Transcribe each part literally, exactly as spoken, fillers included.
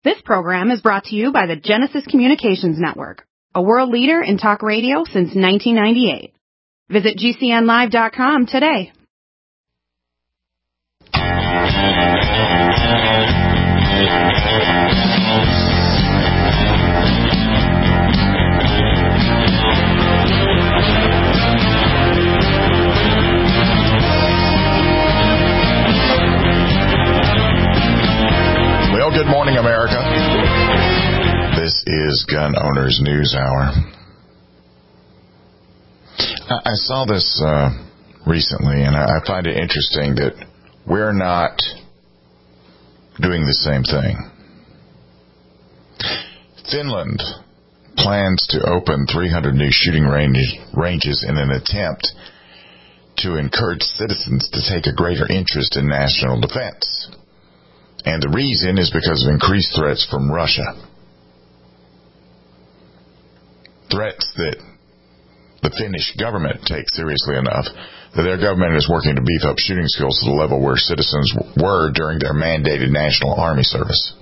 This program is brought to you by the Genesis Communications Network, a world leader in talk radio since nineteen ninety-eight. Visit G C N live dot com today. Well, good morning, America. This is Gun Owners News Hour. I saw this uh, recently, and I find it interesting that we're not doing the same thing. Finland plans to open three hundred new shooting range, ranges in an attempt to encourage citizens to take a greater interest in national defense. And the reason is because of increased threats from Russia. Threats that the Finnish government takes seriously enough that their government is working to beef up shooting skills to the level where citizens were during their mandated National Army service.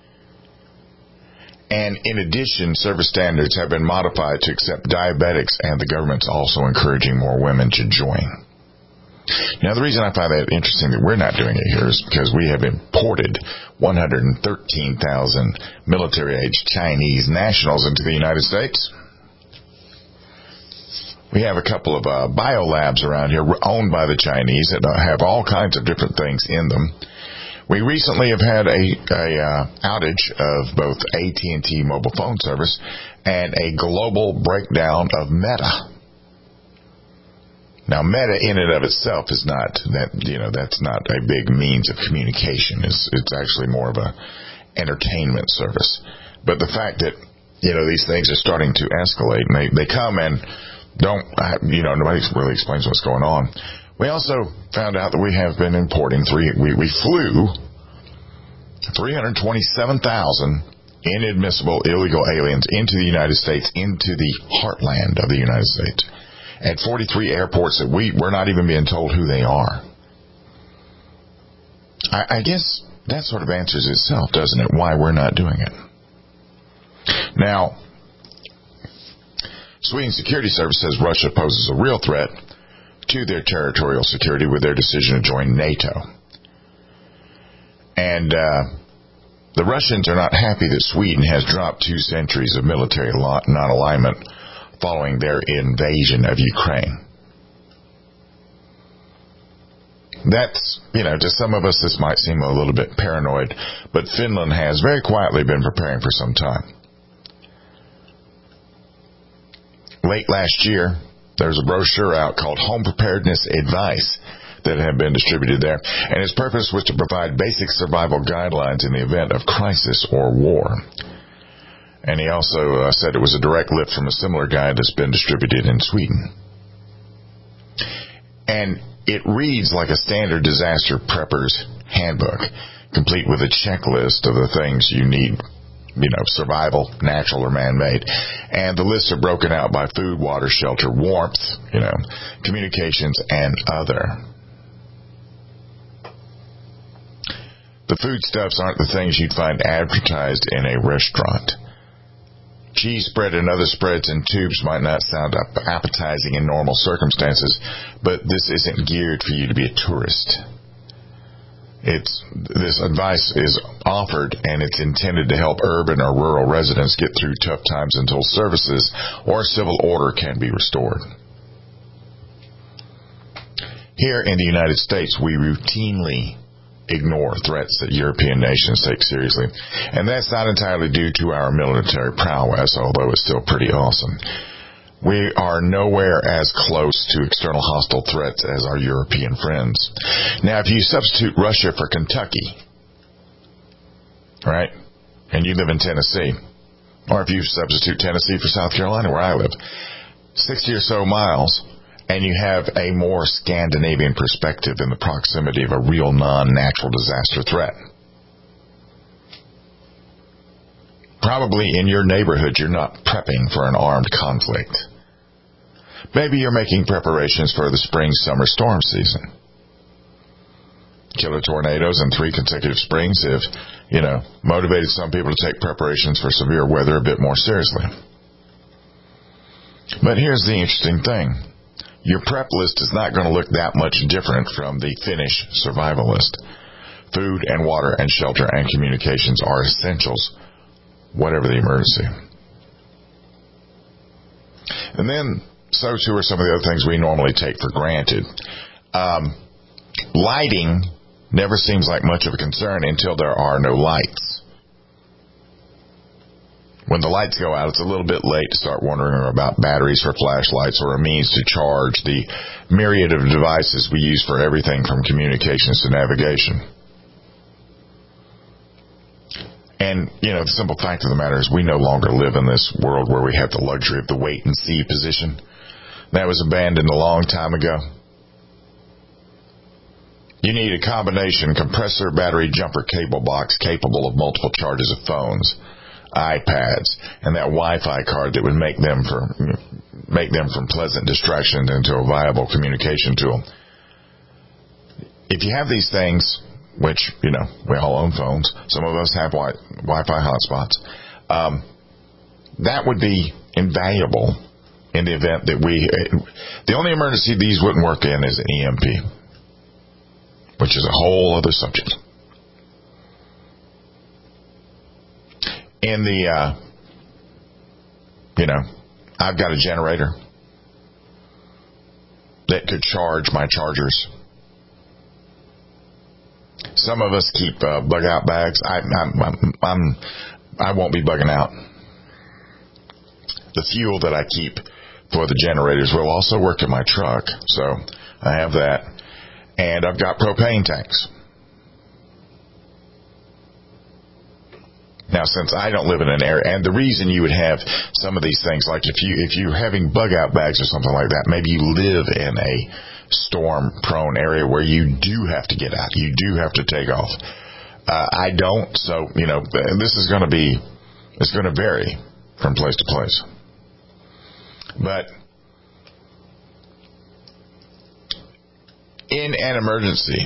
And in addition, service standards have been modified to accept diabetics, and the government's also encouraging more women to join. Now, the reason I find that interesting that we're not doing it here is because we have imported one hundred thirteen thousand military-age Chinese nationals into the United States. We have a couple of uh, biolabs around here owned by the Chinese that have all kinds of different things in them. We recently have had a, a uh, outage of both A T and T mobile phone service and a global breakdown of Meta. Now, Meta in and of itself is not that, you know, that's not a big means of communication. It's, it's actually more of a entertainment service. But the fact that, you know, these things are starting to escalate, and they, they come and don't, you know, nobody really explains what's going on. We also found out that we have been importing three, we, we flew three hundred twenty-seven thousand inadmissible illegal aliens into the United States, into the heartland of the United States, at forty-three airports that we, we're not even being told who they are. I, I guess that sort of answers itself, doesn't it, why we're not doing it. Now, Sweden's security service says Russia poses a real threat to their territorial security with their decision to join NATO. And uh, the Russians are not happy that Sweden has dropped two centuries of military non-alignment following their invasion of Ukraine. That's, you know, to some of us this might seem a little bit paranoid, but Finland has very quietly been preparing for some time. Late last year, there was a brochure out called Home Preparedness Advice that had been distributed there, and its purpose was to provide basic survival guidelines in the event of crisis or war. And he also uh, said it was a direct lift from a similar guide that's been distributed in Sweden. And it reads like a standard disaster prepper's handbook, complete with a checklist of the things you need, you know, survival, natural or man-made. And the lists are broken out by food, water, shelter, warmth, you know, communications, and other. The foodstuffs aren't the things you'd find advertised in a restaurant. Cheese spread and other spreads in tubes might not sound appetizing in normal circumstances, but this isn't geared for you to be a tourist. It's, this advice is offered, and it's intended to help urban or rural residents get through tough times until services or civil order can be restored. Here in the United States, we routinely ignore threats that European nations take seriously. And that's not entirely due to our military prowess, although it's still pretty awesome. We are nowhere as close to external hostile threats as our European friends. Now, if you substitute Russia for Kentucky, right, and you live in Tennessee, or if you substitute Tennessee for South Carolina, where I live, sixty or so miles, and you have a more Scandinavian perspective in the proximity of a real non-natural disaster threat. Probably in your neighborhood, you're not prepping for an armed conflict. Maybe you're making preparations for the spring-summer storm season. killer tornadoes and three consecutive springs have, you know, motivated some people to take preparations for severe weather a bit more seriously. But here's the interesting thing. Your prep list is not going to look that much different from the Finnish survival list. Food and water and shelter and communications are essentials, whatever the emergency. And then, so too are some of the other things we normally take for granted. Um, lighting never seems like much of a concern until there are no lights. When the lights go out, it's a little bit late to start wondering about batteries for flashlights or a means to charge the myriad of devices we use for everything from communications to navigation. And, you know, the simple fact of the matter is we no longer live in this world where we have the luxury of the wait-and-see position. That was abandoned a long time ago. You need a combination compressor, battery, jumper, cable box capable of multiple charges of phones, iPads, and that Wi-Fi card that would make them for make them from pleasant distraction into a viable communication tool. If you have these things, which, you know, we all own phones, some of us have wi- Wi-Fi hotspots, um, that would be invaluable in the event that we... The only emergency these wouldn't work in is an E M P, which is a whole other subject. In the, uh, you know, I've got a generator that could charge my chargers. Some of us keep uh, bug out bags. I, I'm, I'm, I'm, I won't be bugging out. The fuel that I keep for the generators will also work in my truck, so I have that. And I've got propane tanks. Now, since I don't live in an area, and the reason you would have some of these things, like if you if you're having bug out bags or something like that, maybe you live in a storm-prone area where you do have to get out, you do have to take off. Uh, I don't, so you know this is going to be it's going to vary from place to place. But in an emergency,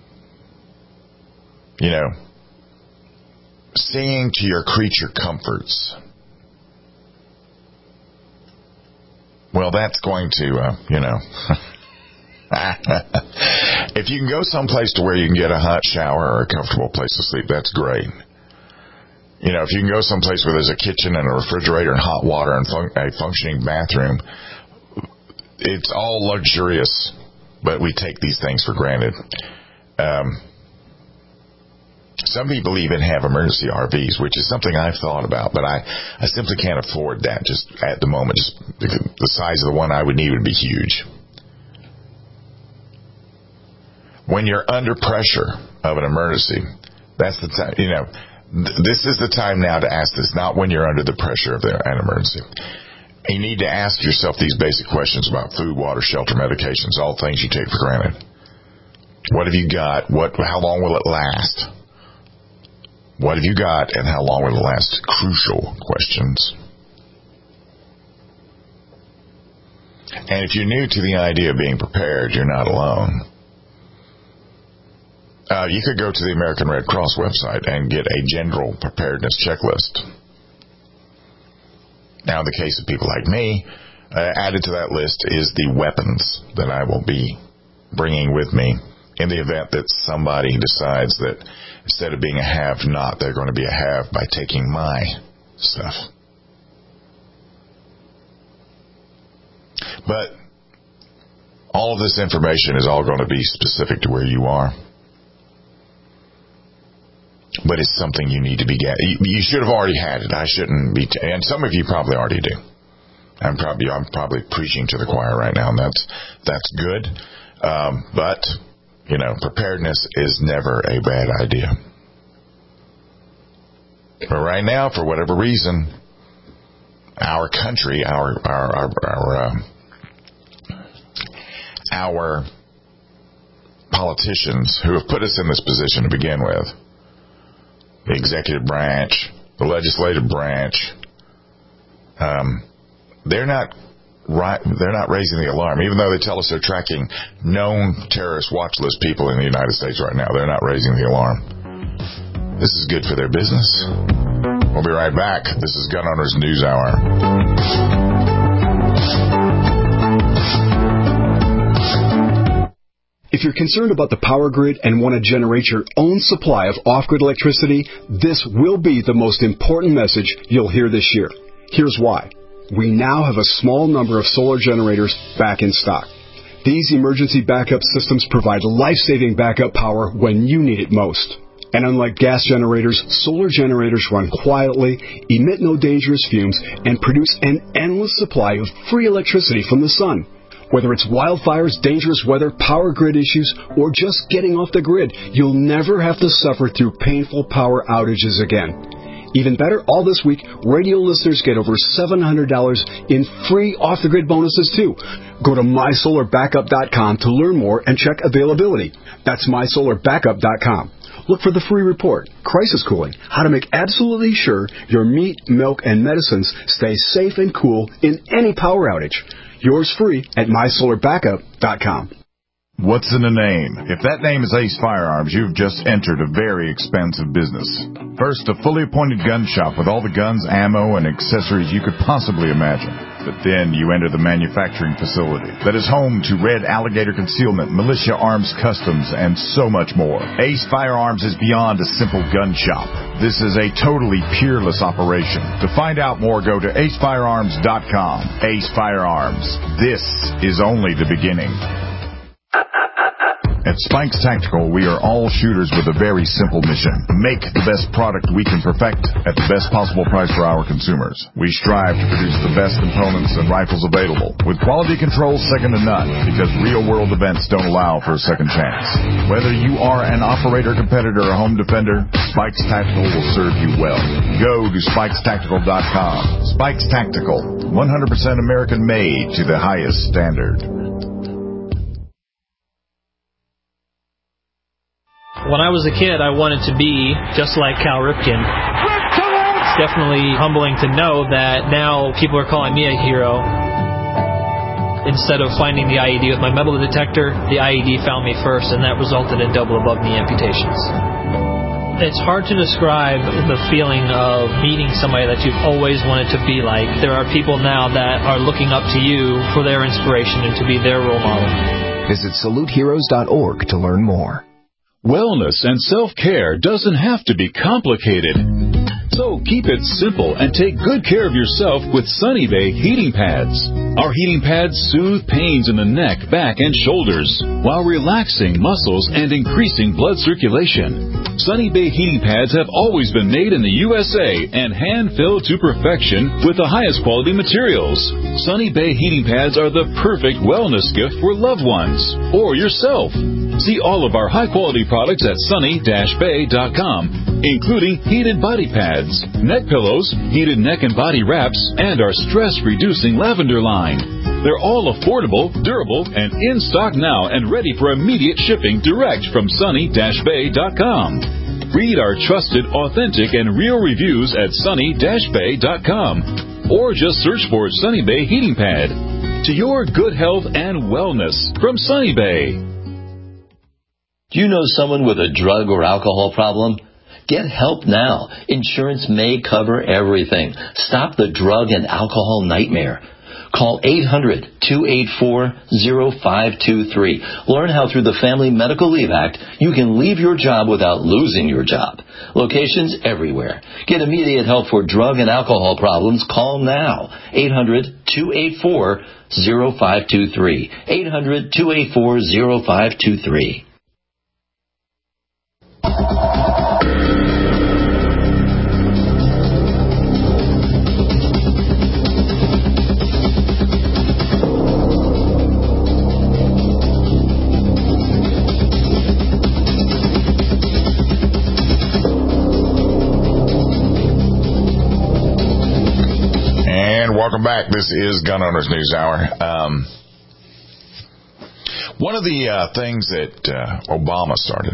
you know, seeing to your creature comforts, well, that's going to, uh, you know, if you can go someplace to where you can get a hot shower or a comfortable place to sleep, that's great. You know, if you can go someplace where there's a kitchen and a refrigerator and hot water and fun- a functioning bathroom, it's all luxurious, but we take these things for granted. Um, Some people even have emergency R Vs, which is something I've thought about, but I, I simply can't afford that just at the moment. Just the size of the one I would need would be huge. When you're under pressure of an emergency, that's the time, you know, th- this is the time now to ask this, not when you're under the pressure of an emergency. You need to ask yourself these basic questions about food, water, shelter, medications, all things you take for granted. What have you got? What? How long will it last? What have you got, and how long will it last? Crucial questions. And if you're new to the idea of being prepared, you're not alone. Uh, you could go to the American Red Cross website and get a general preparedness checklist. Now, in the case of people like me, uh, added to that list is the weapons that I will be bringing with me in the event that somebody decides that instead of being a have-not, they're going to be a have by taking my stuff. But all of this information is all going to be specific to where you are. But it's something you need to be getting. You should have already had it. I shouldn't be, t- and some of you probably already do. I'm probably I'm probably preaching to the choir right now, and that's that's good. Um, but you know, preparedness is never a bad idea. But right now, for whatever reason, our country, our our our our, uh, our politicians who have put us in this position to begin with, the executive branch, the legislative branch, um, they're not Right, they're not raising the alarm, even though they tell us they're tracking known terrorist watch list people in the United States right now. They're not raising the alarm. This is good for their business. We'll be right back. This is Gun Owners News Hour. If you're concerned about the power grid and want to generate your own supply of off-grid electricity, this will be the most important message you'll hear this year. Here's why. We now have a small number of solar generators back in stock. These emergency backup systems provide life-saving backup power when you need it most. And unlike gas generators, solar generators run quietly, emit no dangerous fumes, and produce an endless supply of free electricity from the sun. Whether it's wildfires, dangerous weather, power grid issues, or just getting off the grid, you'll never have to suffer through painful power outages again. Even better, all this week, radio listeners get over seven hundred dollars in free off-the-grid bonuses, too. Go to my solar backup dot com to learn more and check availability. That's my solar backup dot com. Look for the free report, Crisis Cooling, how to make absolutely sure your meat, milk, and medicines stay safe and cool in any power outage. Yours free at my solar backup dot com. What's in a name? If that name is Ace Firearms, you've just entered a very expensive business. First, a fully appointed gun shop with all the guns, ammo, and accessories you could possibly imagine. But then you enter the manufacturing facility that is home to Red Alligator Concealment, Militia Arms Customs, and so much more. Ace Firearms is beyond a simple gun shop. This is a totally peerless operation. To find out more, go to ace firearms dot com. Ace Firearms. This is only the beginning. At Spikes Tactical, we are all shooters with a very simple mission. Make the best product we can perfect at the best possible price for our consumers. We strive to produce the best components and rifles available, with quality control second to none, because real-world events don't allow for a second chance. Whether you are an operator, competitor, or home defender, Spikes Tactical will serve you well. Go to spikes tactical dot com. Spikes Tactical, one hundred percent American-made to the highest standard. When I was a kid, I wanted to be just like Cal Ripken. It's definitely humbling to know that now people are calling me a hero. Instead of finding the I E D with my metal detector, the I E D found me first, and that resulted in double above-knee amputations. It's hard to describe the feeling of meeting somebody that you've always wanted to be like. There are people now that are looking up to you for their inspiration and to be their role model. Visit salute heroes dot org to learn more. Wellness and self-care doesn't have to be complicated. So keep it simple and take good care of yourself with Sunny Bay heating pads. Our heating pads soothe pains in the neck, back, and shoulders while relaxing muscles and increasing blood circulation. Sunny Bay heating pads have always been made in the U S A and hand-filled to perfection with the highest quality materials. Sunny Bay heating pads are the perfect wellness gift for loved ones or yourself. See all of our high-quality products at sunny dash bay dot com, including heated body pads, neck pillows, heated neck and body wraps, and our stress-reducing lavender line. They're all affordable, durable, and in stock now and ready for immediate shipping direct from sunny dash bay dot com. Read our trusted, authentic, and real reviews at sunny dash bay dot com, or just search for Sunny Bay Heating Pad. To your good health and wellness from Sunny Bay. Do you know someone with a drug or alcohol problem? Get help now. Insurance may cover everything. Stop the drug and alcohol nightmare. Call eight hundred, two eight four, zero five two three. Learn how through the Family Medical Leave Act you can leave your job without losing your job. Locations everywhere. Get immediate help for drug and alcohol problems. Call now. eight hundred, two eight four, zero five two three. eight hundred, two eight four, zero five two three. Welcome back. This is Gun Owners News Hour. Um, one of the uh, things that uh, Obama started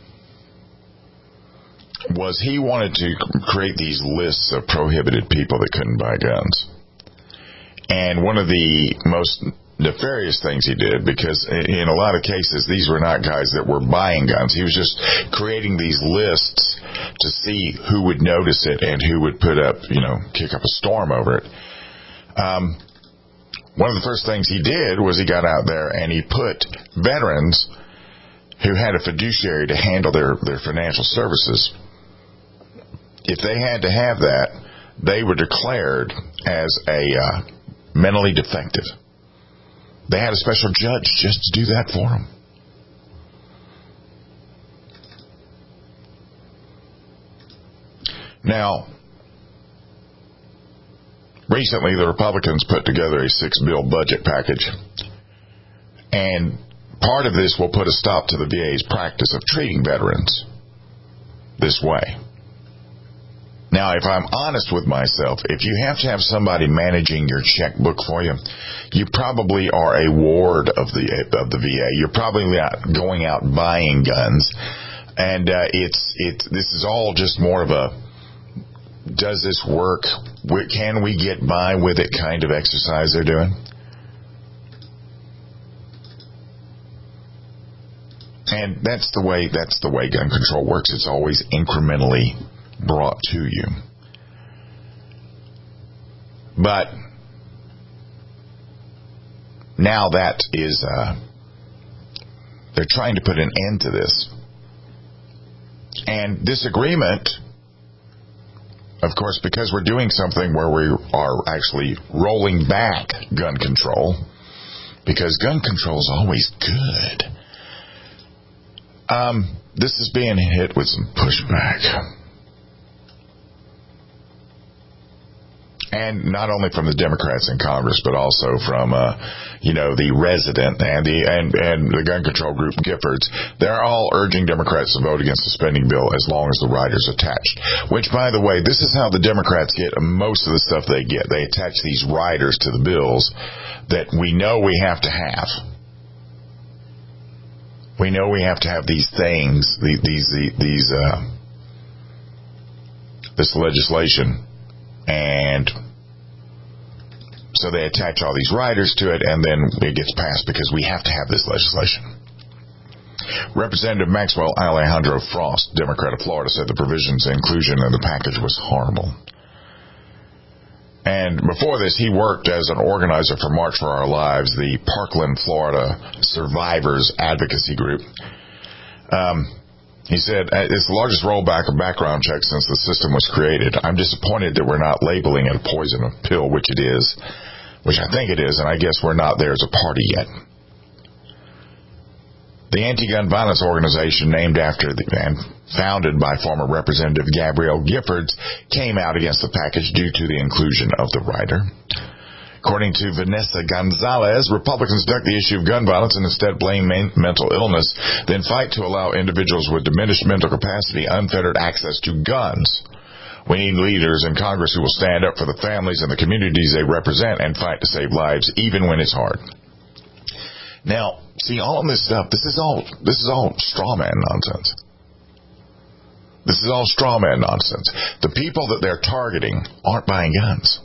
was he wanted to create these lists of prohibited people that couldn't buy guns. And one of the most nefarious things he did, because in a lot of cases these were not guys that were buying guns. He was just creating these lists to see who would notice it and who would put up, you know, kick up a storm over it. Um, one of the first things he did was he got out there and he put veterans who had a fiduciary to handle their, their financial services. If they had to have that, they were declared as a uh, mentally defective. They had a special judge just to do that for them. Now, recently the Republicans put together a six-bill budget package, and part of this will put a stop to the V A's practice of treating veterans this way. Now, if I'm honest with myself, if you have to have somebody managing your checkbook for you, you probably are a ward of the of the V A. You're probably not going out buying guns, and uh, it's it. This is all just more of a does this work? Can we get by with it kind of exercise they're doing. And that's the way that's the way gun control works. It's always incrementally brought to you. But now that is, uh, they're trying to put an end to this. And this agreement, of course, because we're doing something where we are actually rolling back gun control, because gun control is always good, um, this is being hit with some pushback. And not only from the Democrats in Congress, but also from, uh, you know, the resident and the and, and the gun control group Giffords. They're all urging Democrats to vote against the spending bill as long as the rider's attached. Which, by the way, this is how the Democrats get most of the stuff they get. They attach these riders to the bills that we know we have to have. We know we have to have these things, these these these uh, this legislation. And so they attach all these riders to it, and then it gets passed because we have to have this legislation. Representative Maxwell Alejandro Frost, Democrat of Florida, said the provisions inclusion in the package was horrible. And before this, he worked as an organizer for March for Our Lives, the Parkland, Florida Survivors Advocacy Group. Um... He said, it's the largest rollback of background checks since the system was created. I'm disappointed that we're not labeling it a poison pill, which it is, which I think it is, and I guess we're not there as a party yet. The anti-gun violence organization, named after the and founded by former Representative Gabrielle Giffords, came out against the package due to the inclusion of the rider. According to Vanessa Gonzalez, Republicans duck the issue of gun violence and instead blame mental illness, then fight to allow individuals with diminished mental capacity unfettered access to guns. We need leaders in Congress who will stand up for the families and the communities they represent and fight to save lives, even when it's hard. Now, see, all of this stuff, this is all this is all straw man nonsense. This is all straw man nonsense. The people that they're targeting aren't buying guns.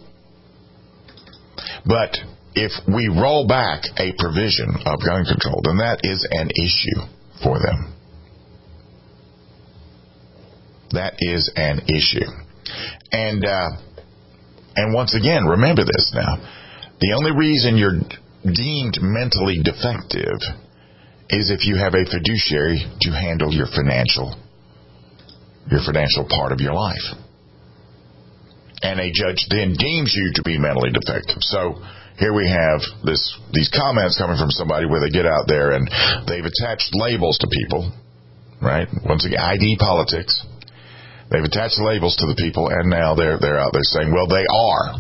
But if we roll back a provision of gun control, then that is an issue for them. That is an issue. And uh, and once again, remember this now. The only reason you're deemed mentally defective is if you have a fiduciary to handle your financial your financial part of your life. And a judge then deems you to be mentally defective. So here we have this these comments coming from somebody where they get out there and they've attached labels to people, right? Once again, I D politics. They've attached labels to the people, and now they're they're out there saying, well, they are.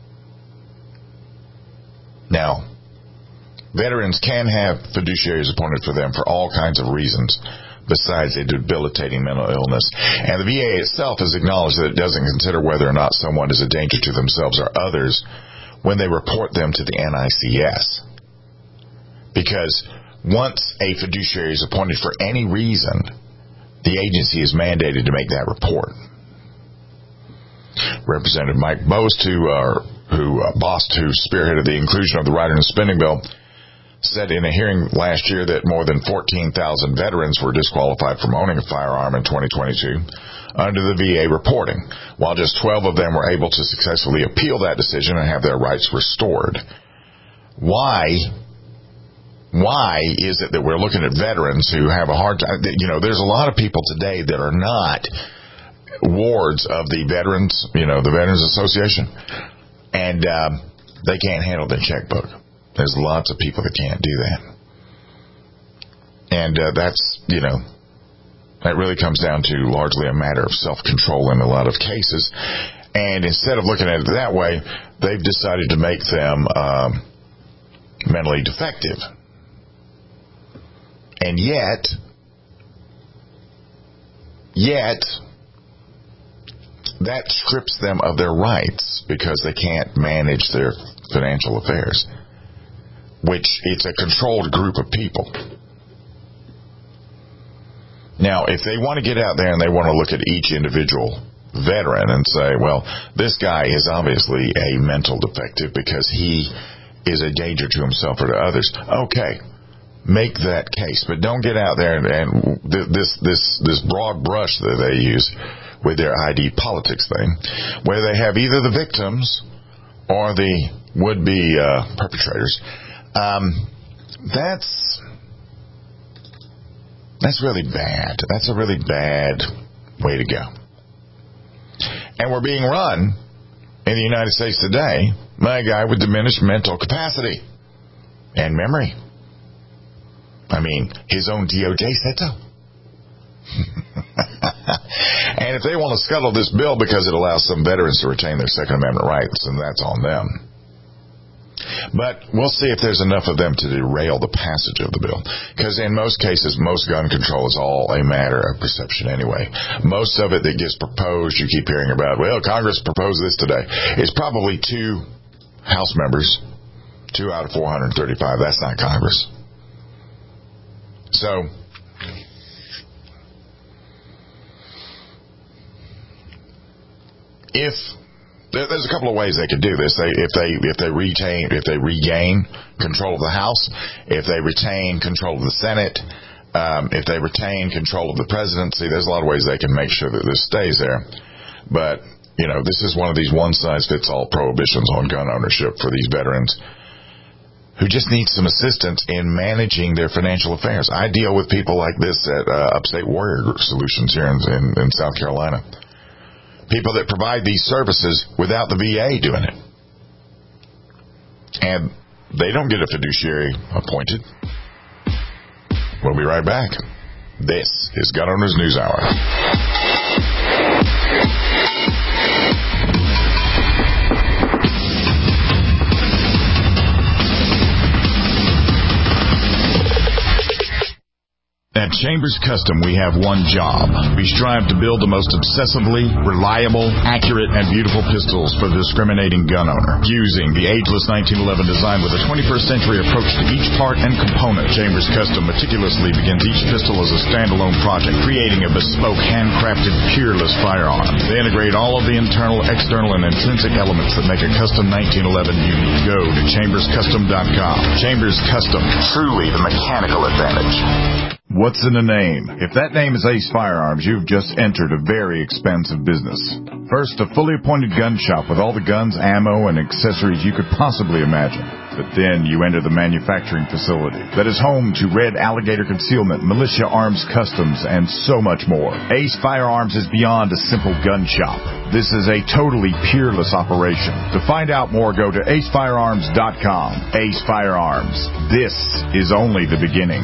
Now, veterans can have fiduciaries appointed for them for all kinds of reasons, besides a debilitating mental illness. And the V A itself has acknowledged that it doesn't consider whether or not someone is a danger to themselves or others when they report them to the N I C S. Because once a fiduciary is appointed for any reason, the agency is mandated to make that report. Representative Mike Bost, who uh, who uh, bossed, who spearheaded the inclusion of the rider in the spending bill, said in a hearing last year that more than fourteen thousand veterans were disqualified from owning a firearm in twenty twenty-two under the V A reporting, while just twelve of them were able to successfully appeal that decision and have their rights restored. Why? Why is it that we're looking at veterans who have a hard time? You know, there's a lot of people today that are not wards of the Veterans, you know, the Veterans Association, and uh, they can't handle their checkbook. There's lots of people that can't do that. And uh, that's, you know, that really comes down to largely a matter of self-control in a lot of cases. And instead of looking at it that way, they've decided to make them um, mentally defective. And yet, yet, that strips them of their rights because they can't manage their financial affairs, which it's a controlled group of people. Now, if they want to get out there and they want to look at each individual veteran and say, well, this guy is obviously a mental defective because he is a danger to himself or to others, okay, make that case. But don't get out there and, and this this this broad brush that they use with their I D politics thing, where they have either the victims or the would-be uh, perpetrators. Um, that's that's really bad. That's a really bad way to go. And we're being run in the United States today by a guy with diminished mental capacity and memory. I mean, his own D O J said so. And if they want to scuttle this bill because it allows some veterans to retain their Second Amendment rights, then that's on them. But we'll see if there's enough of them to derail the passage of the bill. Because in most cases, most gun control is all a matter of perception anyway. Most of it that gets proposed, you keep hearing about, well, Congress proposed this today. It's probably two House members, two out of four hundred thirty-five. That's not Congress. So, if there's a couple of ways they could do this. They, if they if they retain if they regain control of the House, if they retain control of the Senate, um, if they retain control of the presidency, there's a lot of ways they can make sure that this stays there. But you know, this is one of these one-size-fits-all prohibitions on gun ownership for these veterans who just need some assistance in managing their financial affairs. I deal with people like this at uh, Upstate Warrior Solutions here in, in, in South Carolina. People that provide these services without the V A doing it. And they don't get a fiduciary appointed. We'll be right back. This is Gun Owners News Hour. At Chambers Custom, we have one job. We strive to build the most obsessively reliable, accurate, and beautiful pistols for the discriminating gun owner. Using the ageless nineteen eleven design with a twenty-first century approach to each part and component, Chambers Custom meticulously begins each pistol as a standalone project, creating a bespoke, handcrafted, peerless firearm. They integrate all of the internal, external, and intrinsic elements that make a custom nineteen eleven unique. Go to chambers custom dot com. Chambers Custom, truly the mechanical advantage. What's in a name? If that name is Ace Firearms, you've just entered a very expensive business. First, a fully appointed gun shop with all the guns, ammo, and accessories you could possibly imagine. But then you enter the manufacturing facility that is home to Red Alligator Concealment, Militia Arms Customs, and so much more. Ace Firearms is beyond a simple gun shop. This is a totally peerless operation. To find out more, go to ace firearms dot com. Ace Firearms. This is only the beginning.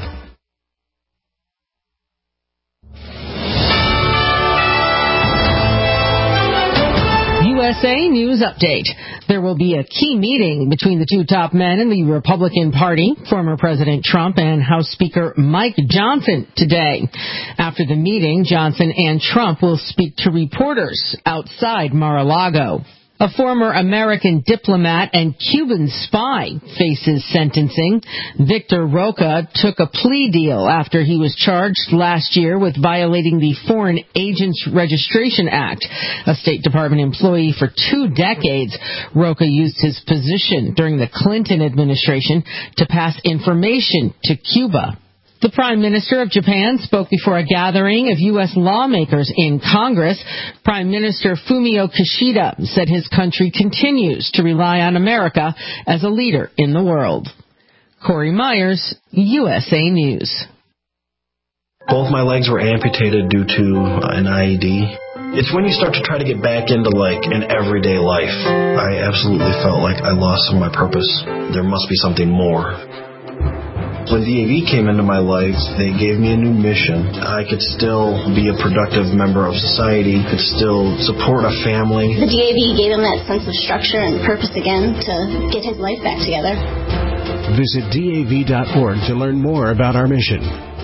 U S A News Update. There will be a key meeting between the two top men in the Republican Party, former President Trump and House Speaker Mike Johnson, today. After the meeting, Johnson and Trump will speak to reporters outside Mar-a-Lago. A former American diplomat and Cuban spy faces sentencing. Victor Roca took a plea deal after he was charged last year with violating the Foreign Agents Registration Act. A State Department employee for two decades, Roca used his position during the Clinton administration to pass information to Cuba. The Prime Minister of Japan spoke before a gathering of U S lawmakers in Congress. Prime Minister Fumio Kishida said his country continues to rely on America as a leader in the world. Corey Myers, U S A News. Both my legs were amputated due to an I E D. It's when you start to try to get back into, like, an everyday life. I absolutely felt like I lost some of my purpose. There must be something more. When D A V came into my life, they gave me a new mission. I could still be a productive member of society, could still support a family. The D A V gave him that sense of structure and purpose again to get his life back together. Visit D A V dot org to learn more about our mission.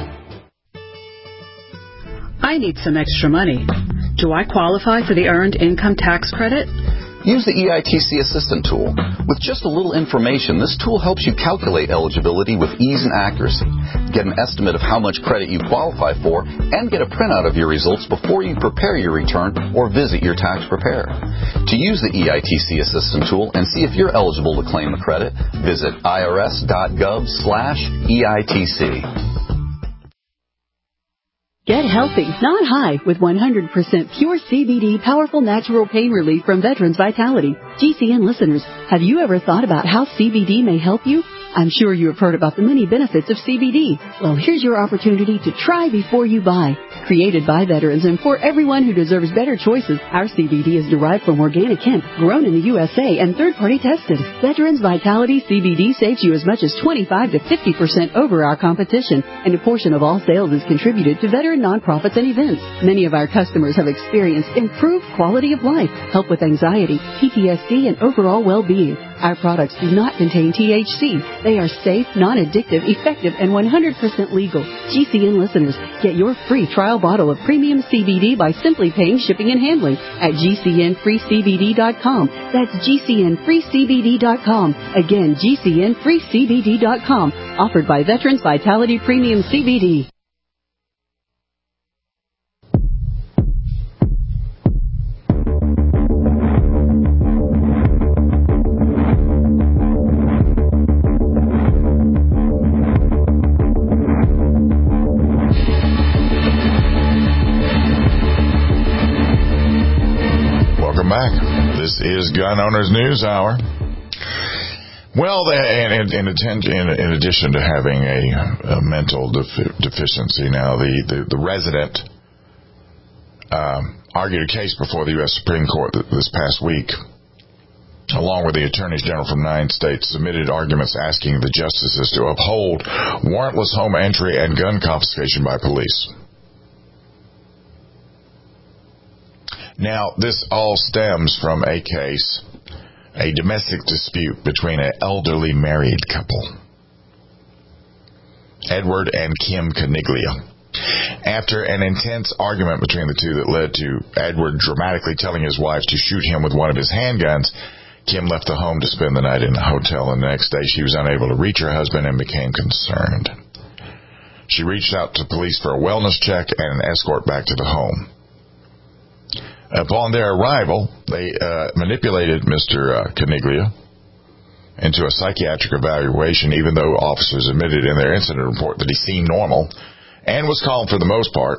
I need some extra money. Do I qualify for the Earned Income Tax Credit? Use the E I T C Assistant tool. With just a little information, this tool helps you calculate eligibility with ease and accuracy. Get an estimate of how much credit you qualify for and get a printout of your results before you prepare your return or visit your tax preparer. To use the E I T C Assistant tool and see if you're eligible to claim a credit, visit I R S dot gov slash E I T C. Get healthy, not high, with one hundred percent pure C B D powerful natural pain relief from Veterans Vitality. G C N listeners, have you ever thought about how C B D may help you? I'm sure you have heard about the many benefits of C B D. Well, here's your opportunity to try before you buy. Created by veterans and for everyone who deserves better choices, our C B D is derived from organic hemp, grown in the U S A and third-party tested. Veterans Vitality C B D saves you as much as twenty-five to fifty percent over our competition, and a portion of all sales is contributed to veteran nonprofits and events. Many of our customers have experienced improved quality of life, help with anxiety, P T S D, and overall well-being. Our products do not contain T H C. They are safe, non-addictive, effective, and one hundred percent legal. G C N listeners, get your free trial bottle of premium C B D by simply paying shipping and handling at G C N free C B D dot com. That's G C N free C B D dot com. Again, G C N free C B D dot com. Offered by Veterans Vitality Premium C B D. This is Gun Owners News Hour. Well, in, in, in, in addition to having a, a mental defi- deficiency, now the, the, the resident um, argued a case before the U S Supreme Court this past week, along with the attorneys general from nine states, submitted arguments asking the justices to uphold warrantless home entry and gun confiscation by police. Now, this all stems from a case, a domestic dispute between an elderly married couple, Edward and Kim Caniglia. After an intense argument between the two that led to Edward dramatically telling his wife to shoot him with one of his handguns, Kim left the home to spend the night in a hotel, and the next day she was unable to reach her husband and became concerned. She reached out to police for a wellness check and an escort back to the home. Upon their arrival, they uh, manipulated Mister Uh, Caniglia into a psychiatric evaluation, even though officers admitted in their incident report that he seemed normal and was calm for the most part.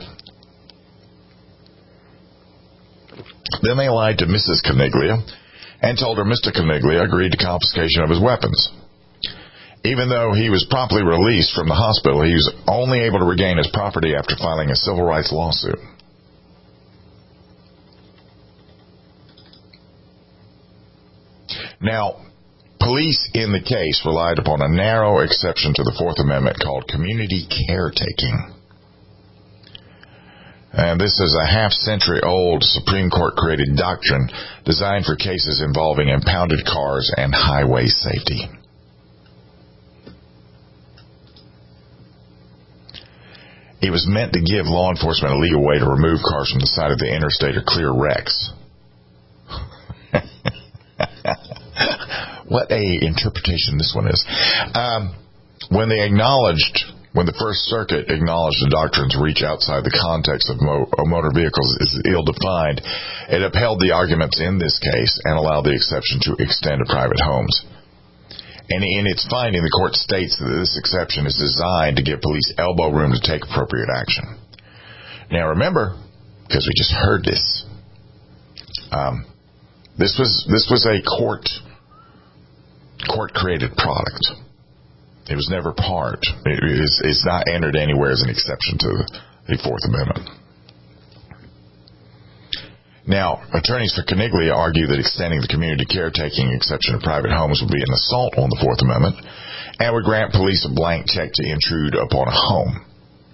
Then they lied to Missus Caniglia and told her Mister Caniglia agreed to confiscation of his weapons. Even though he was promptly released from the hospital, he was only able to regain his property after filing a civil rights lawsuit. Now, police in the case relied upon a narrow exception to the Fourth Amendment called community caretaking. And this is a half-century-old Supreme Court-created doctrine designed for cases involving impounded cars and highway safety. It was meant to give law enforcement a legal way to remove cars from the side of the interstate or clear wrecks. what a interpretation this one is. Um, when they acknowledged, when the First Circuit acknowledged the doctrine's reach outside the context of, mo- of motor vehicles is ill-defined, it upheld the arguments in this case and allowed the exception to extend to private homes. And in its finding, the court states that this exception is designed to give police elbow room to take appropriate action. Now remember, because we just heard this, um, this was this was a court court created product. It was never part. It is it's not entered anywhere as an exception to the Fourth Amendment. Now, attorneys for Coniglia argue that extending the community caretaking exception to private homes would be an assault on the Fourth Amendment and would grant police a blank check to intrude upon a home.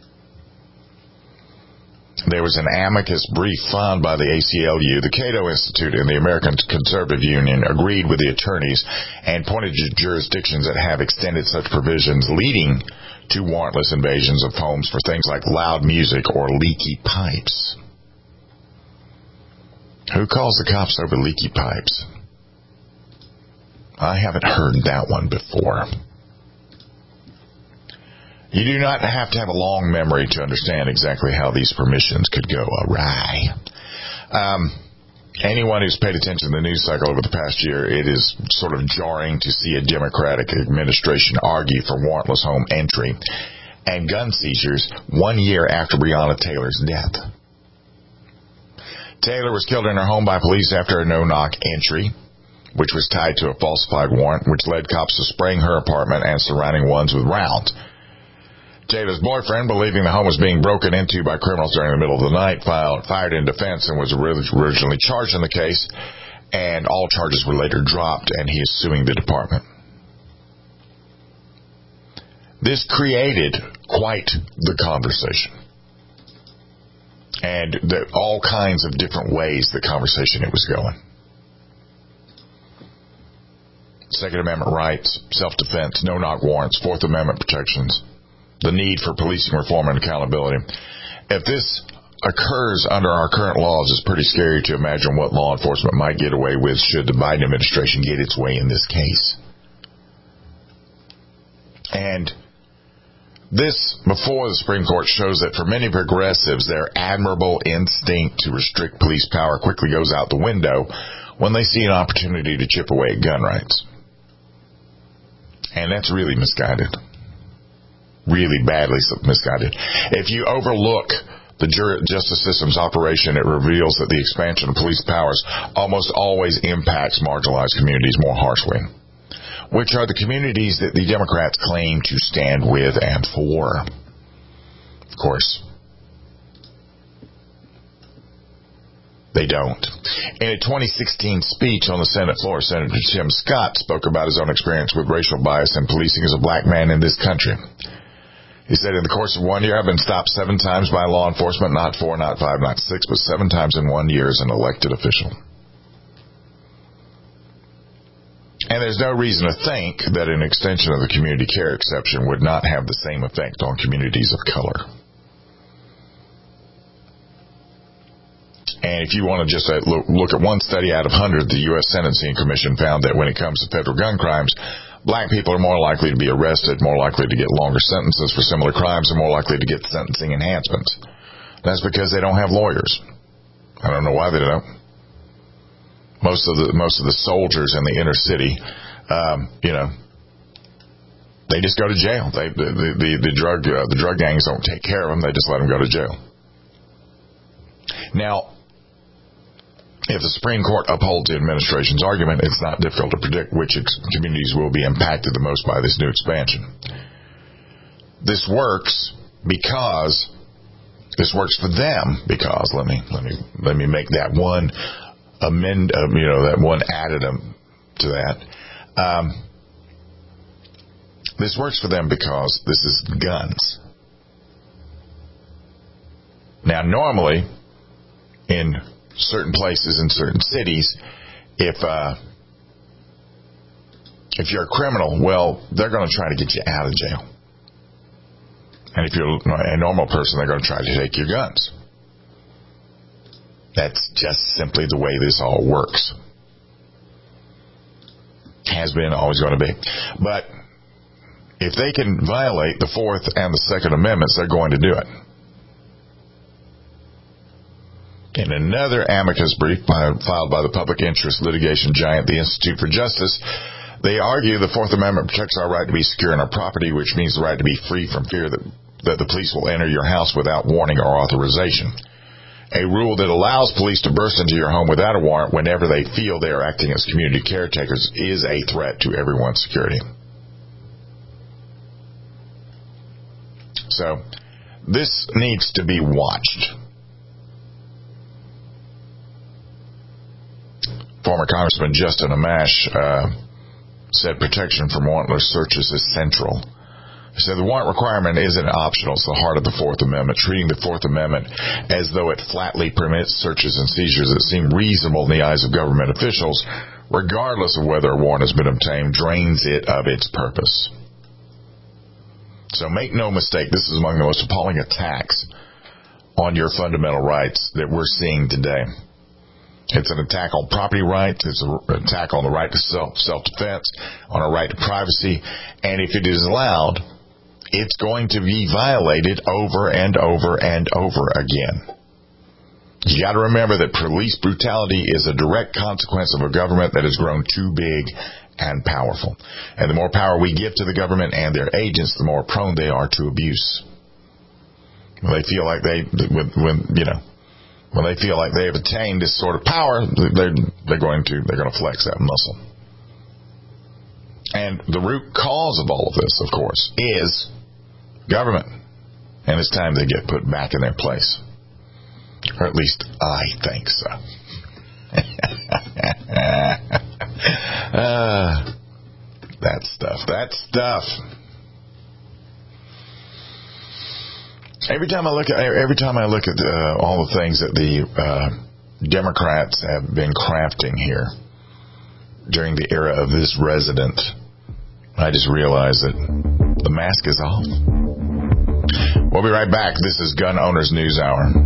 There was an amicus brief filed by the A C L U, the Cato Institute, and the American Conservative Union agreed with the attorneys and pointed to jurisdictions that have extended such provisions leading to warrantless invasions of homes for things like loud music or leaky pipes. Who calls the cops over leaky pipes? I haven't heard that one before. You do not have to have a long memory to understand exactly how these permissions could go awry. Um, anyone who's paid attention to the news cycle over the past year, it is sort of jarring to see a Democratic administration argue for warrantless home entry and gun seizures one year after Breonna Taylor's death. Taylor was killed in her home by police after a no-knock entry, which was tied to a falsified warrant, which led cops to spraying her apartment and surrounding ones with rounds. Taylor's boyfriend, believing the home was being broken into by criminals during the middle of the night, filed, fired in defense and was originally charged in the case, and all charges were later dropped, and he is suing the department. This created quite the conversation, and the, all kinds of different ways the conversation it was going. Second Amendment rights, self-defense, no-knock warrants, Fourth Amendment protections, the need for policing reform and accountability. If this occurs under our current laws, it's pretty scary to imagine what law enforcement might get away with should the Biden administration get its way in this case. And this, before the Supreme Court, shows that for many progressives, their admirable instinct to restrict police power quickly goes out the window when they see an opportunity to chip away at gun rights. And that's really misguided. Really badly misguided. If you overlook the justice system's operation, it reveals that the expansion of police powers almost always impacts marginalized communities more harshly, which are the communities that the Democrats claim to stand with and for. Of course, they don't. In a twenty sixteen speech on the Senate floor, Senator Tim Scott spoke about his own experience with racial bias in policing as a black man in this country. He said, in the course of one year, I've been stopped seven times by law enforcement, not four, not five, not six, but seven times in one year as an elected official. And there's no reason to think that an extension of the community care exception would not have the same effect on communities of color. And if you want to just uh, look, look at one study out of one hundred, the U S Sentencing Commission found that when it comes to federal gun crimes, black people are more likely to be arrested, more likely to get longer sentences for similar crimes, and more likely to get sentencing enhancements. That's because they don't have lawyers. I don't know why they don't. Most of the most of the soldiers in the inner city, um, you know, they just go to jail. They, the, the the drug uh, the drug gangs don't take care of them. They just let them go to jail. Now, if the Supreme Court upholds the administration's argument, it's not difficult to predict which ex- communities will be impacted the most by this new expansion. This works because this works for them because let me let me let me make that one amend uh, you know that one addendum to that. Um, this works for them because this is guns. Now, normally, in certain places in certain cities, if uh, if you're a criminal, well, they're going to try to get you out of jail. And if you're a normal person, they're going to try to take your guns. That's just simply the way this all works. has been, always going to be. But if they can violate the Fourth and the Second Amendments, they're going to do it. In another amicus brief by, filed by the public interest litigation giant, the Institute for Justice, they argue the Fourth Amendment protects our right to be secure in our property, which means the right to be free from fear that, that the police will enter your house without warning or authorization. A rule that allows police to burst into your home without a warrant whenever they feel they are acting as community caretakers is a threat to everyone's security. So, this needs to be watched. Former Congressman Justin Amash uh, said protection from warrantless searches is central. He said the warrant requirement isn't optional. It's the heart of the Fourth Amendment. Treating the Fourth Amendment as though it flatly permits searches and seizures that seem reasonable in the eyes of government officials, regardless of whether a warrant has been obtained, drains it of its purpose. So make no mistake, this is among the most appalling attacks on your fundamental rights that we're seeing today. It's an attack on property rights. It's an attack on the right to self, self-defense, on a right to privacy. And if it is allowed, it's going to be violated over and over and over again. You got to remember that police brutality is a direct consequence of a government that has grown too big and powerful. And the more power we give to the government and their agents, the more prone they are to abuse. When they feel like they, when, when you know, when they feel like they have attained this sort of power, they're they're going to they're going to flex that muscle. And the root cause of all of this, of course, is government. And it's time they get put back in their place. Or at least I think so. uh, that stuff. That stuff. Every time I look at every time I look at uh, all the things that the uh, Democrats have been crafting here during the era of this resident, I just realize that the mask is off. We'll be right back. This is Gun Owners News Hour.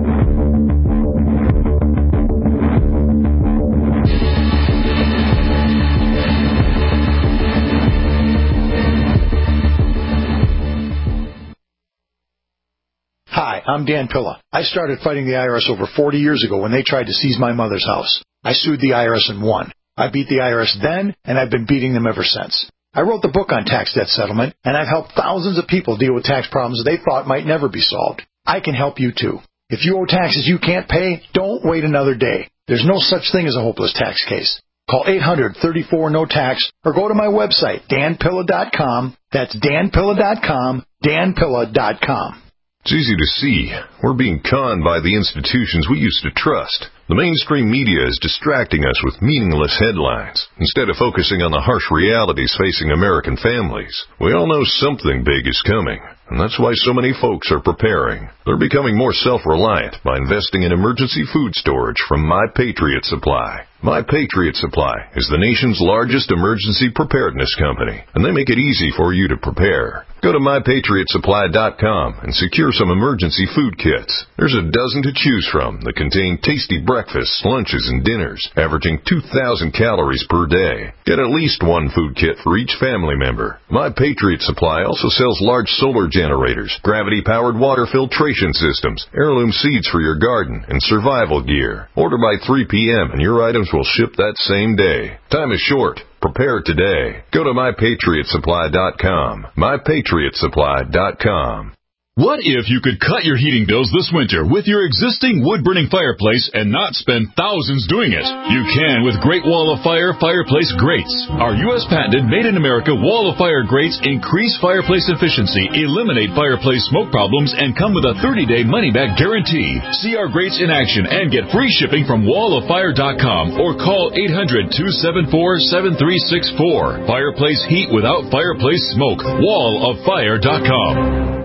Hi, I'm Dan Pilla. I started fighting the I R S over forty years ago when they tried to seize my mother's house. I sued the I R S and won. I beat the I R S then, and I've been beating them ever since. I wrote the book on tax debt settlement, and I've helped thousands of people deal with tax problems they thought might never be solved. I can help you too. If you owe taxes you can't pay, don't wait another day. There's no such thing as a hopeless tax case. Call eight hundred, thirty-four, no tax or go to my website, dan pilla dot com. That's dan pilla dot com, dan pilla dot com. It's easy to see. We're being conned by the institutions we used to trust. The mainstream media is distracting us with meaningless headlines instead of focusing on the harsh realities facing American families. We all know something big is coming, and that's why so many folks are preparing. They're becoming more self-reliant by investing in emergency food storage from My Patriot Supply. My Patriot Supply is the nation's largest emergency preparedness company, and they make it easy for you to prepare. Go to my patriot supply dot com and secure some emergency food kits. There's a dozen to choose from that contain tasty breakfasts, lunches, and dinners, averaging two thousand calories per day. Get at least one food kit for each family member. My Patriot Supply also sells large solar generators, gravity-powered water filtration systems, heirloom seeds for your garden, and survival gear. Order by three p.m. and your items will ship that same day. Time is short. Prepare today. Go to my patriot supply dot com. my patriot supply dot com. What if you could cut your heating bills this winter with your existing wood-burning fireplace and not spend thousands doing it? You can with Great Wall of Fire fireplace grates. Our U S patented made-in-America Wall of Fire grates increase fireplace efficiency, eliminate fireplace smoke problems, and come with a thirty-day money-back guarantee. See our grates in action and get free shipping from wall of fire dot com or call eight hundred, two seven four, seven three six four. Fireplace heat without fireplace smoke. wall of fire dot com.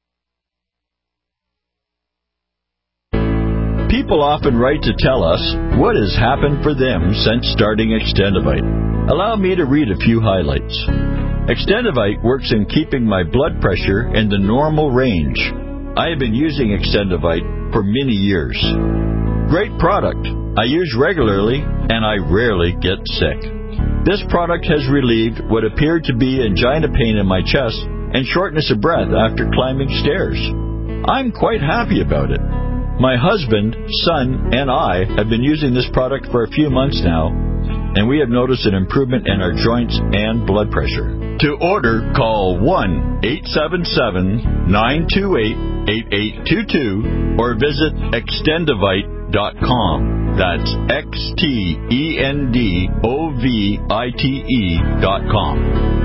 People often write to tell us what has happened for them since starting Extendivite. Allow me to read a few highlights. Extendivite works in keeping my blood pressure in the normal range. I have been using Extendivite for many years. Great product. I use regularly and I rarely get sick. This product has relieved what appeared to be angina pain in my chest and shortness of breath after climbing stairs. I'm quite happy about it. My husband, son, and I have been using this product for a few months now, and we have noticed an improvement in our joints and blood pressure. To order, call one eight seven seven, nine two eight, eight eight two two or visit extendovite dot com. That's X T E N D O V I T E dot com.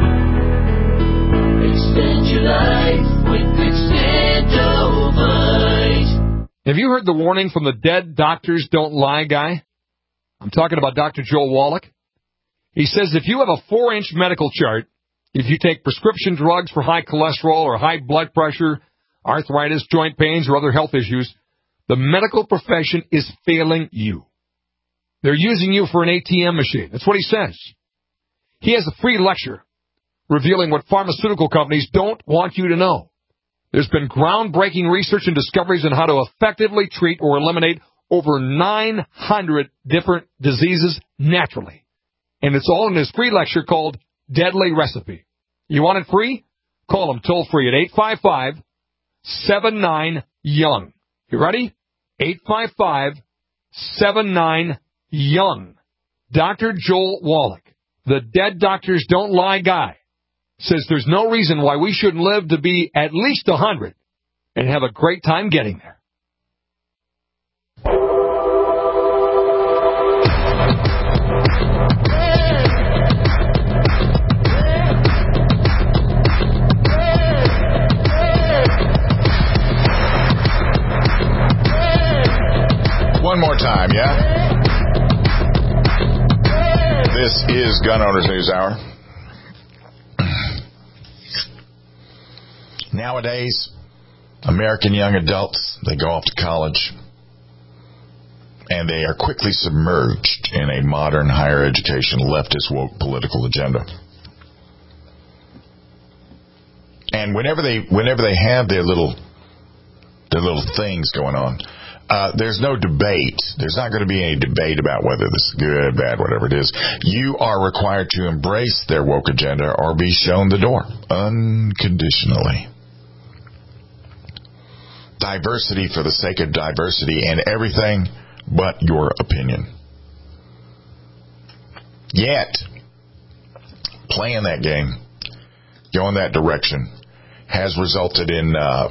Extend your life with Extendovite. Have you heard the warning from the Dead Doctors Don't Lie guy? I'm talking about Doctor Joel Wallach. He says if you have a four-inch medical chart, if you take prescription drugs for high cholesterol or high blood pressure, arthritis, joint pains, or other health issues, the medical profession is failing you. They're using you for an A T M machine. That's what he says. He has a free lecture revealing what pharmaceutical companies don't want you to know. There's been groundbreaking research and discoveries on how to effectively treat or eliminate over nine hundred different diseases naturally. And it's all in his free lecture called Deadly Recipe. You want it free? Call him toll free at eight five five, seven nine, young. You ready? eight five five, seven nine, young. Doctor Joel Wallach, the Dead Doctors Don't Lie guy, says there's no reason why we shouldn't live to be at least one hundred and have a great time getting there. One more time, yeah? This is Gun Owners News Hour. Nowadays, American young adults, they go off to college, and they are quickly submerged in a modern higher education leftist woke political agenda. And whenever they whenever they have their little their little things going on, Uh, there's no debate. There's not going to be any debate about whether this is good, bad, whatever it is. You are required to embrace their woke agenda or be shown the door unconditionally. Diversity for the sake of diversity and everything but your opinion. Yet, playing that game, going that direction, has resulted in... Uh,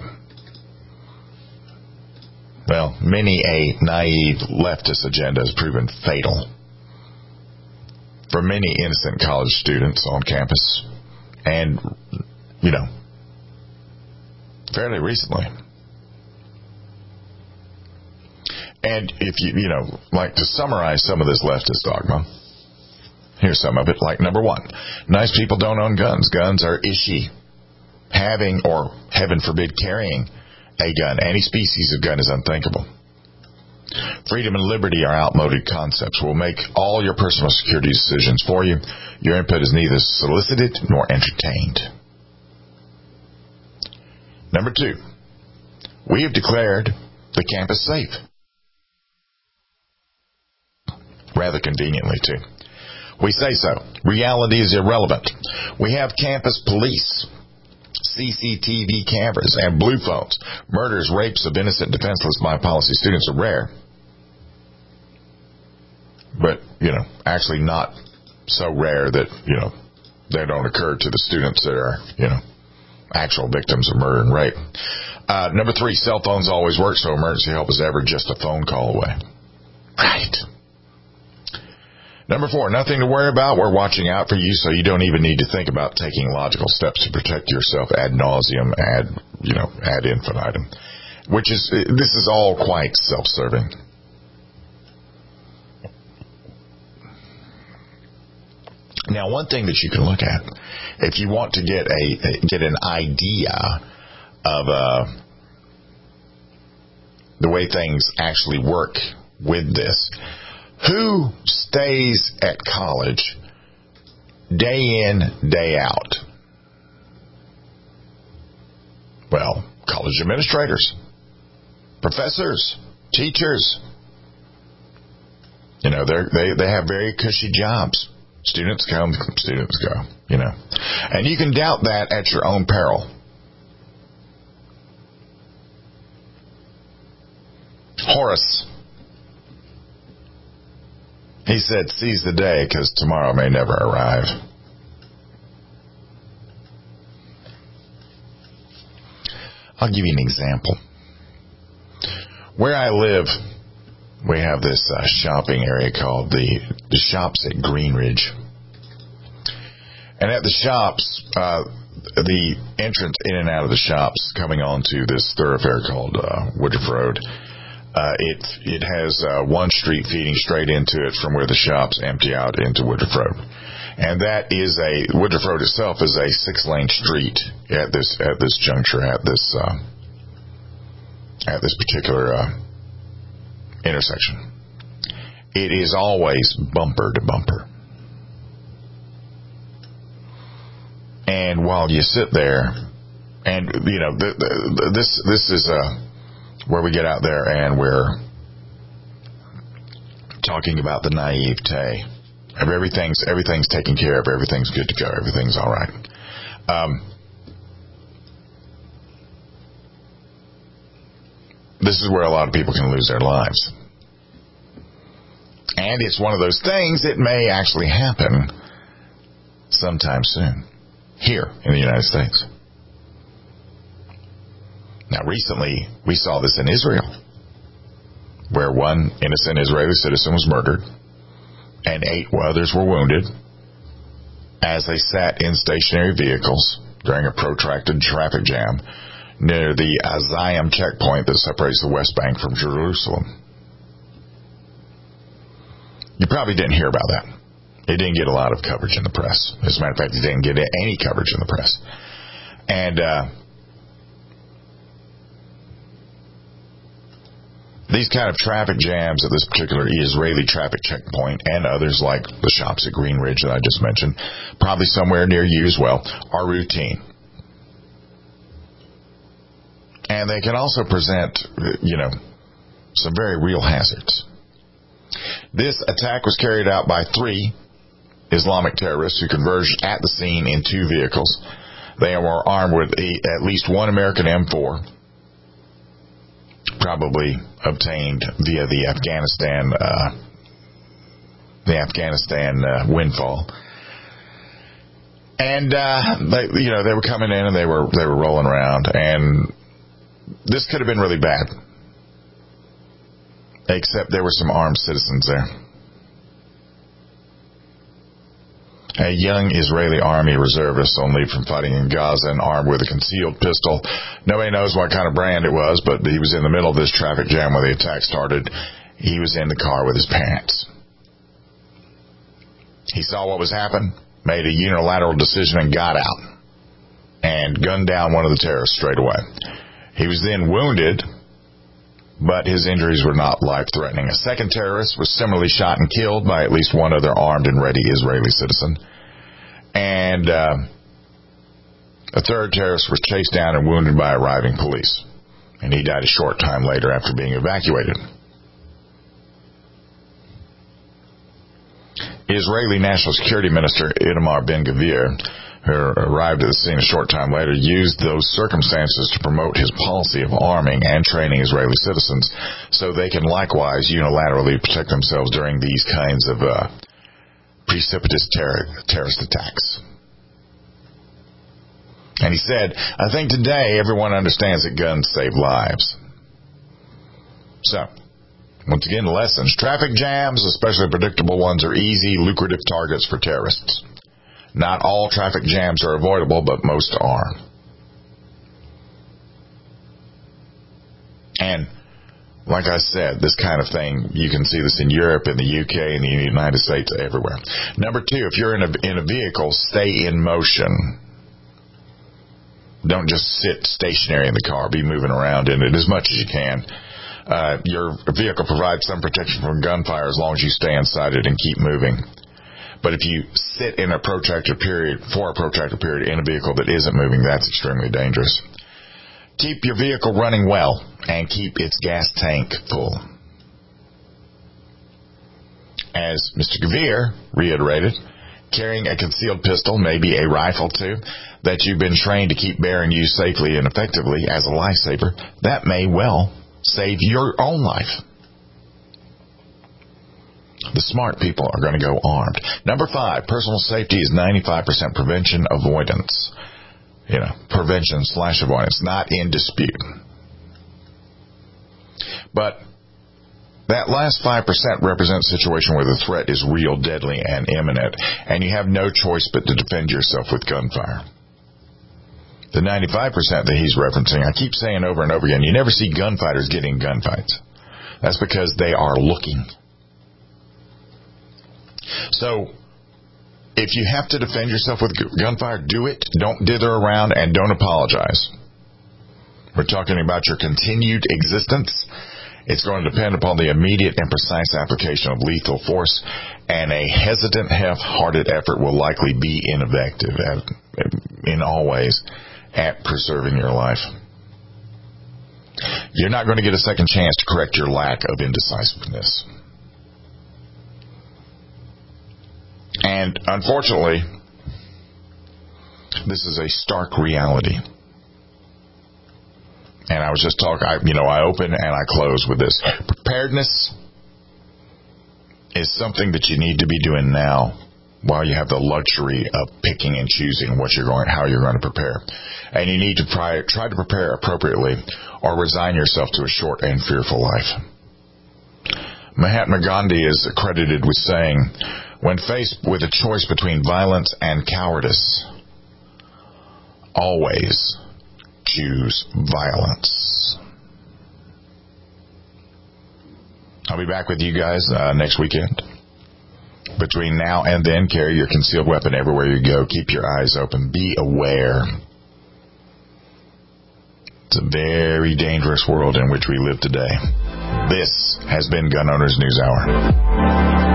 Well, many a naive leftist agenda has proven fatal for many innocent college students on campus and, you know, fairly recently. And if you, you know, like to summarize some of this leftist dogma, here's some of it. Like, number one, nice people don't own guns. Guns are ishy. Having or, heaven forbid, carrying a gun, any species of gun, is unthinkable. Freedom and liberty are outmoded concepts. We'll make all your personal security decisions for you. Your input is neither solicited nor entertained. Number two, we have declared the campus safe. Rather conveniently, too. We say so. Reality is irrelevant. We have campus police, C C T V cameras, and blue phones. Murders, rapes of innocent, defenseless by-policy students are rare. But, you know, actually not so rare that, you know, they don't occur to the students that are, you know, actual victims of murder and rape. Uh, number three, cell phones always work, so emergency help is ever just a phone call away. Right. Number four, nothing to worry about. We're watching out for you, so you don't even need to think about taking logical steps to protect yourself ad nauseum, ad, you know, ad infinitum. Which is, this is all quite self-serving. Now, one thing that you can look at, if you want to get a, get an idea of uh, the way things actually work with this, who stays at college day in, day out? Well, college administrators, professors, teachers. You know, they they they have very cushy jobs. Students come, students go, you know. And you can doubt that at your own peril. Horace, he said, seize the day because tomorrow may never arrive. I'll give you an example. Where I live, we have this uh, shopping area called the, the Shops at Greenridge. And at the shops, uh, the entrance in and out of the shops coming onto this thoroughfare called uh, Woodruff Road, uh, it it has uh, one street feeding straight into it from where the shops empty out into Woodruff Road. And that is a, Woodruff Road itself is a six-lane street at this at this juncture, at this uh, at this particular uh, intersection. It is always bumper to bumper. And while you sit there, and you know, the, the, this this is uh, where we get out there and we're talking about the naivete of everything's everything's taken care of, everything's good to go, everything's all right. Um, this is where a lot of people can lose their lives. And it's one of those things that may actually happen sometime soon here in the United States. Now, recently, we saw this in Israel, where one innocent Israeli citizen was murdered and eight others were wounded as they sat in stationary vehicles during a protracted traffic jam near the Azayim checkpoint that separates the West Bank from Jerusalem. You probably didn't hear about that. It didn't get a lot of coverage in the press. As a matter of fact, it didn't get any coverage in the press. And uh, these kind of traffic jams at this particular Israeli traffic checkpoint and others like the shops at Greenridge that I just mentioned, probably somewhere near you as well, are routine. And they can also present, you know, some very real hazards. This attack was carried out by three Islamic terrorists who converged at the scene in two vehicles. They were armed with a, at least one American M four, probably obtained via the Afghanistan uh, the Afghanistan uh, windfall. And uh, they, you know, they were coming in and they were they were rolling around, and this could have been really bad. Except there were some armed citizens there. A young Israeli army reservist on leave from fighting in Gaza and armed with a concealed pistol. Nobody knows what kind of brand it was, but he was in the middle of this traffic jam when the attack started. He was in the car with his parents. He saw what was happening, made a unilateral decision and got out and gunned down one of the terrorists straight away. He was then wounded, but his injuries were not life-threatening. A second terrorist was similarly shot and killed by at least one other armed and ready Israeli citizen. And uh, a third terrorist was chased down and wounded by arriving police. And he died a short time later after being evacuated. Israeli National Security Minister Itamar Ben-Gvir, who arrived at the scene a short time later, used those circumstances to promote his policy of arming and training Israeli citizens so they can likewise unilaterally protect themselves during these kinds of uh, precipitous terror, terrorist attacks. And he said, I think today everyone understands that guns save lives. So, once again, lessons. Traffic jams, especially predictable ones, are easy, lucrative targets for terrorists. Not all traffic jams are avoidable, but most are. And, like I said, this kind of thing, you can see this in Europe, in the U K, in the United States, everywhere. Number two, if you're in a, in a vehicle, stay in motion. Don't just sit stationary in the car. Be moving around in it as much as you can. Uh, your vehicle provides some protection from gunfire as long as you stay inside it and keep moving. But if you sit in a protracted period, for a protracted period in a vehicle that isn't moving, that's extremely dangerous. Keep your vehicle running well and keep its gas tank full. As Mister Gvir reiterated, carrying a concealed pistol, maybe a rifle too, that you've been trained to keep bear and use safely and effectively as a lifesaver, that may well save your own life. The smart people are going to go armed. Number five, personal safety is ninety-five percent prevention, avoidance. You know, prevention slash avoidance, not in dispute. But that last five percent represents a situation where the threat is real, deadly, and imminent, and you have no choice but to defend yourself with gunfire. The ninety-five percent that he's referencing, I keep saying over and over again, you never see gunfighters getting gunfights. That's because they are looking. So, if you have to defend yourself with gunfire, do it. Don't dither around and don't apologize. We're talking about your continued existence. It's going to depend upon the immediate and precise application of lethal force, and a hesitant, half-hearted effort will likely be ineffective at, in all ways at preserving your life. You're not going to get a second chance to correct your lack of indecisiveness. And unfortunately, this is a stark reality. And I was just talking, I, you know, I open and I close with this. Preparedness is something that you need to be doing now while you have the luxury of picking and choosing what you're going, how you're going to prepare. And you need to try, try to prepare appropriately or resign yourself to a short and fearful life. Mahatma Gandhi is credited with saying, when faced with a choice between violence and cowardice, always choose violence. I'll be back with you guys uh, next weekend. Between now and then, carry your concealed weapon everywhere you go. Keep your eyes open. Be aware. It's a very dangerous world in which we live today. This has been Gun Owners News Hour.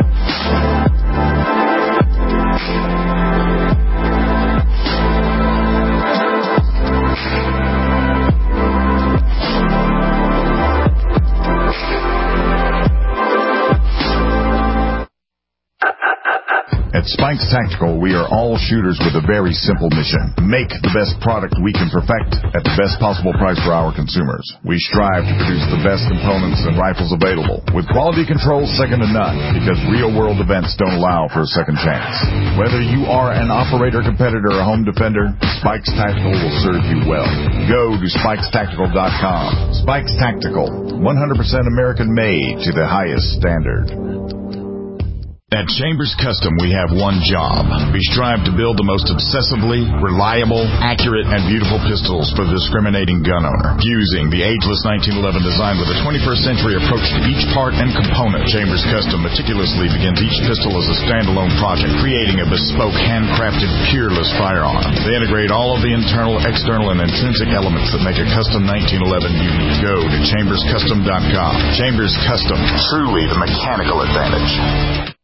At Spikes Tactical, we are all shooters with a very simple mission. Make the best product we can perfect at the best possible price for our consumers. We strive to produce the best components and rifles available, with quality control second to none, because real-world events don't allow for a second chance. Whether you are an operator, competitor, or home defender, Spikes Tactical will serve you well. Go to spikes tactical dot com. Spikes Tactical, one hundred percent American-made to the highest standard. At Chambers Custom, we have one job. We strive to build the most obsessively reliable, accurate, and beautiful pistols for the discriminating gun owner. Fusing the ageless nineteen eleven design with a twenty-first century approach to each part and component, Chambers Custom meticulously begins each pistol as a standalone project, creating a bespoke, handcrafted, peerless firearm. They integrate all of the internal, external, and intrinsic elements that make a custom nineteen eleven unique. Go to chambers custom dot com. Chambers Custom, truly the mechanical advantage.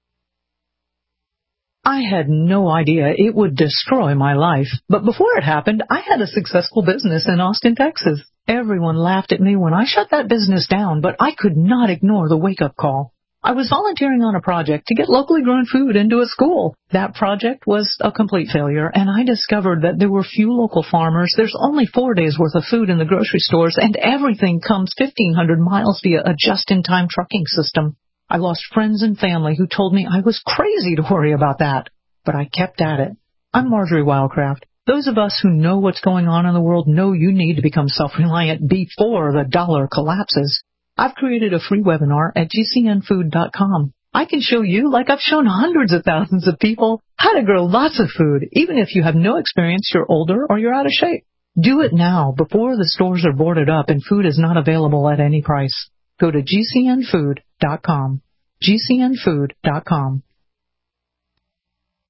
I had no idea it would destroy my life. But before it happened, I had a successful business in Austin, Texas. Everyone laughed at me when I shut that business down, but I could not ignore the wake-up call. I was volunteering on a project to get locally grown food into a school. That project was a complete failure, and I discovered that there were few local farmers. There's only four days' worth of food in the grocery stores, and everything comes fifteen hundred miles via a just-in-time trucking system. I lost friends and family who told me I was crazy to worry about that, but I kept at it. I'm Marjorie Wildcraft. Those of us who know what's going on in the world know you need to become self-reliant before the dollar collapses. I've created a free webinar at g c n food dot com. I can show you, like I've shown hundreds of thousands of people, how to grow lots of food, even if you have no experience, you're older, or you're out of shape. Do it now, before the stores are boarded up and food is not available at any price. Go to g c n food dot com. g c n food dot com.